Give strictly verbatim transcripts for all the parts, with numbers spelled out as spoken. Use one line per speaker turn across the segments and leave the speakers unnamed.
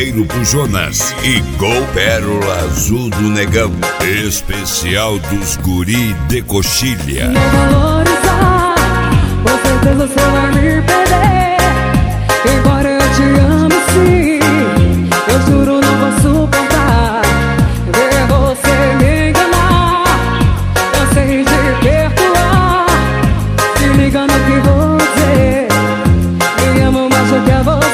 Saveiro pro Jonas e Gol Pérola Azul do Negão. Especial dos guri de coxilha.
Não valorizar, com certeza você vai me perder. Embora eu te ame sim, eu juro não vou suportar ver você me enganar. Eu sei de perdoar, se me engano que vou dizer. Me amo mais do que você.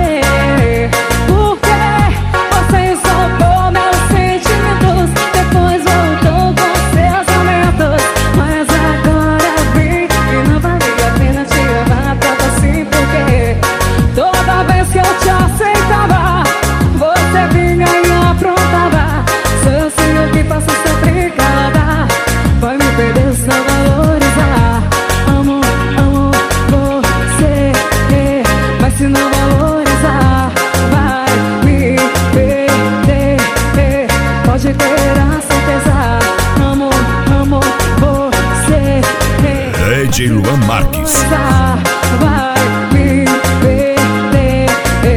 Se não valorizar, vai me perder. Pode ter a certeza. Amo, amo você.
Ed Luan Marques.
Vai me perder.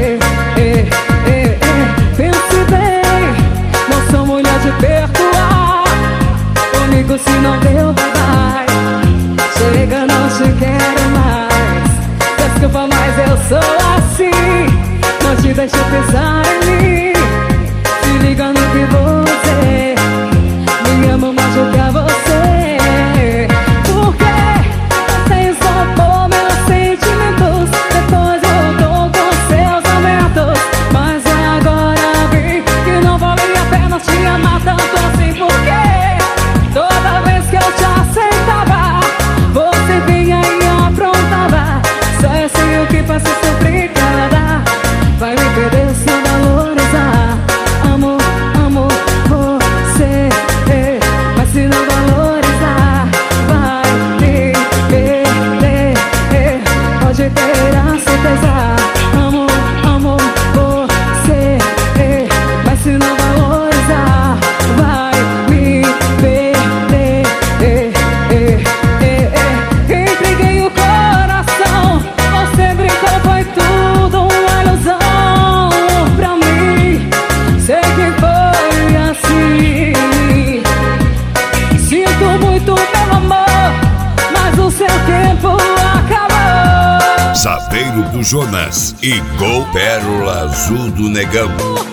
Pense bem, não sou mulher de perdoar. Comigo se não deu, vai. Chega, não te quero mais. Desculpa, mas eu sou assim. Não te deixo pensar em mim. Se liga no que você me amo mais do que a você. Porque você sopou meus sentimentos. Depois eu tô com seus aumentos. Mas agora vi que não vale a pena te amar tanto assim. Porque toda vez que eu te aceitava, você vinha e aprontava. Só eu sei o que passa sempre cada. Vai me perder se não valorizar. Amo, amo você. Mas se não valorizar, vai me perder. Pode ter a certeza. Amo, amo você. Mas se não valorizar, vai me perder. Entreguei o coração. Você brincou, foi tudo uma ilusão pra mim. Sei que foi assim. Sinto muito pelo amor, mas o seu tempo acabou.
Saveiro pro Jonas e Gol Pérola Azul do Negão.